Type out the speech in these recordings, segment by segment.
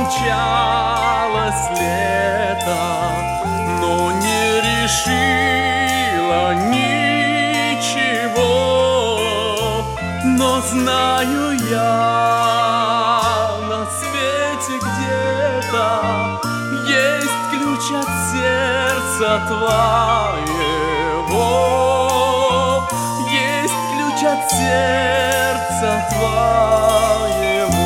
мчалось лето, но не решила ничего. Но знаю я, на свете где-то есть ключ от сердца твоего. Есть ключ от сердца твоего.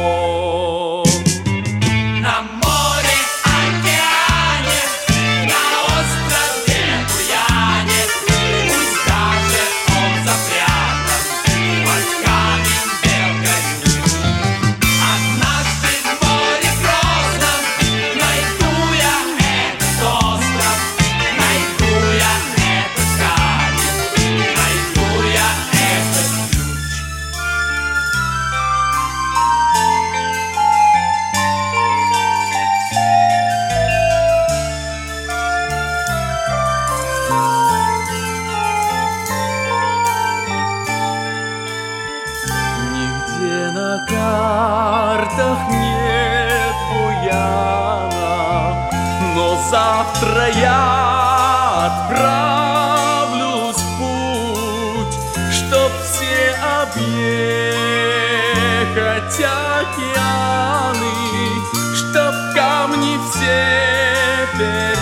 На море, океане, на острове Буяне, пусть даже он запрятан под камень белкою. Однажды в море грозном найду я этот остров, найду я этот камень, найду я этот ключ. Нигде на картах нет Буяна, но завтра я отправлюсь в путь, чтоб все объехать океаны, чтоб камни все